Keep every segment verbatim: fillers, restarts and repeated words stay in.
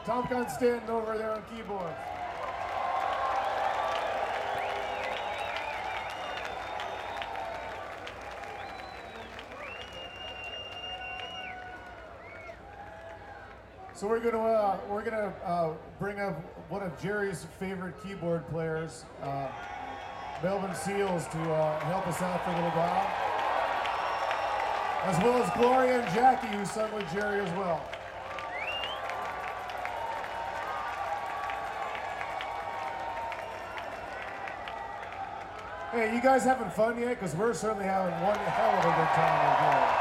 Tom Constantin over there on keyboards. So we're gonna uh, we're gonna uh, bring up one of Jerry's favorite keyboard players, uh, Melvin Seals, to uh, help us out for a little while, as well as Gloria and Jackie, who sung with Jerry as well. Hey, you guys having fun yet? Because we're certainly having one hell of a good time with Jerry.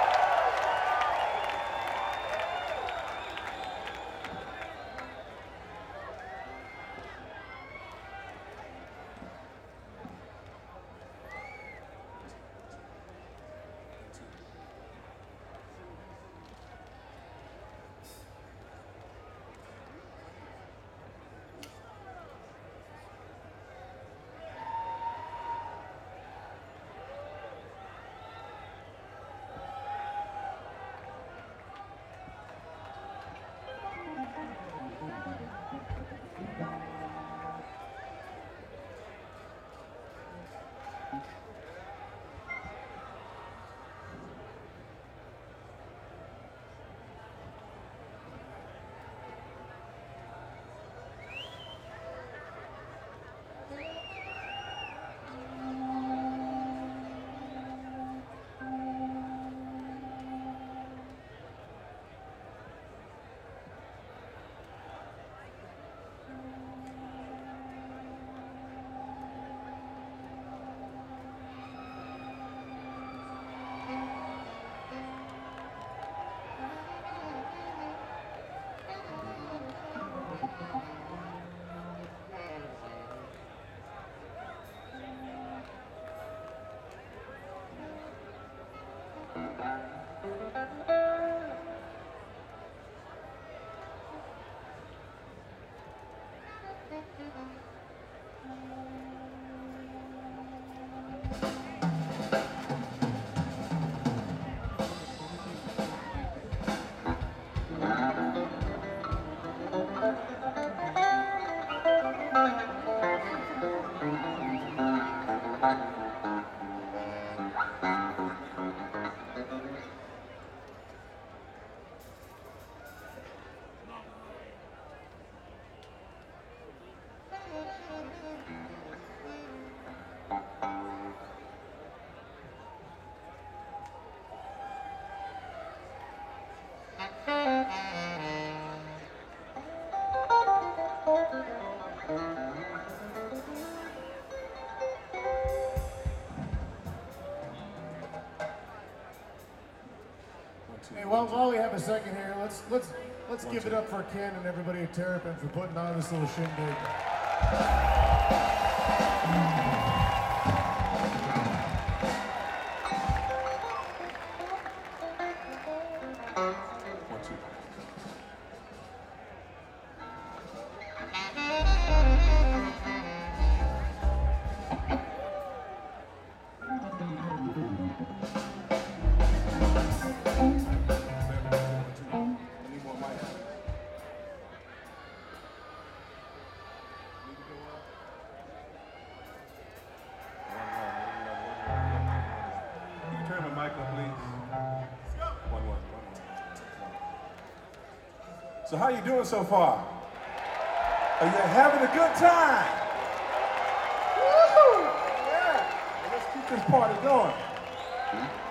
Hey, while, while we have a second here, let's let's let's give it up for Ken and everybody at Terrapin for putting on this little shindig. So how you doing so far? Are you having a good time? Woo! Yeah. Well, let's keep this party going.